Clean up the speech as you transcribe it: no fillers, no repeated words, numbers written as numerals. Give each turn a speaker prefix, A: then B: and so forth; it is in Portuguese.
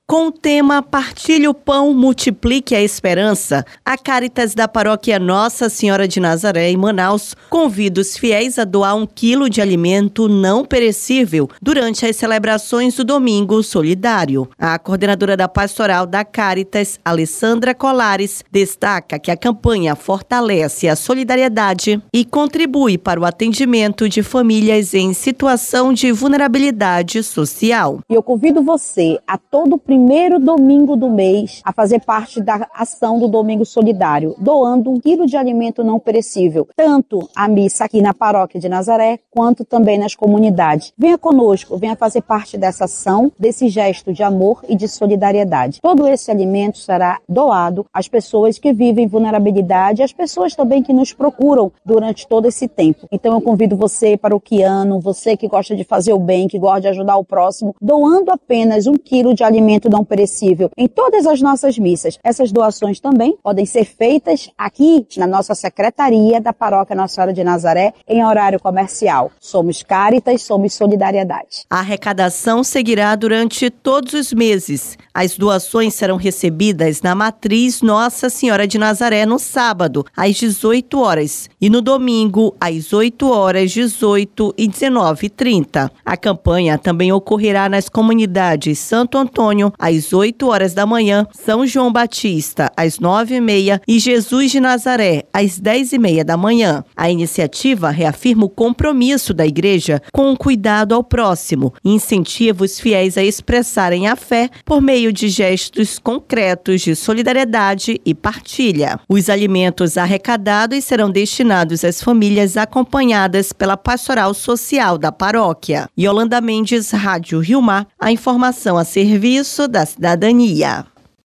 A: Com o tema Partilhe o Pão, Multiplique a Esperança, a Caritas da Paróquia Nossa Senhora de Nazaré, em Manaus, convida os fiéis a doar 1 quilo de alimento não perecível durante as celebrações do Domingo Solidário. A coordenadora da Pastoral da Caritas, Alessandra Colares, destaca que a campanha fortalece a solidariedade e contribui para o atendimento de famílias em situação de vulnerabilidade social.
B: E eu convido você a todo primeiro domingo do mês a fazer parte da ação do Domingo Solidário, doando 1 quilo de alimento não perecível, tanto à missa aqui na Paróquia de Nazaré, quanto também nas comunidades. Venha conosco, venha fazer parte dessa ação, desse gesto de amor e de solidariedade. Todo esse alimento será doado às pessoas que vivem vulnerabilidade e às pessoas também que nos procuram durante todo esse tempo. Então eu convido você, paroquiano, você que gosta de fazer o bem, que gosta de ajudar o próximo, doando apenas 1 quilo de alimento não perecível em todas as nossas missas. Essas doações também podem ser feitas aqui na nossa secretaria da Paróquia Nossa Senhora de Nazaré em horário comercial. Somos Caritas, somos Solidariedade.
A: A arrecadação seguirá durante todos os meses. As doações serão recebidas na Matriz Nossa Senhora de Nazaré no sábado, às 18 horas, e no domingo, às 8 horas, 18 e 19h30. A campanha também ocorrerá nas comunidades Santo Antônio, às 8 horas da manhã, São João Batista, às 9h30 e Jesus de Nazaré, às 10h30 da manhã. A iniciativa reafirma o compromisso da Igreja com o cuidado ao próximo e incentiva os fiéis a expressarem a fé por meio de gestos concretos de solidariedade e partilha. Os alimentos arrecadados serão destinados às famílias acompanhadas pela Pastoral Social da Paróquia. Yolanda Mendes, Rádio Rio Mar, a informação a serviço da cidadania.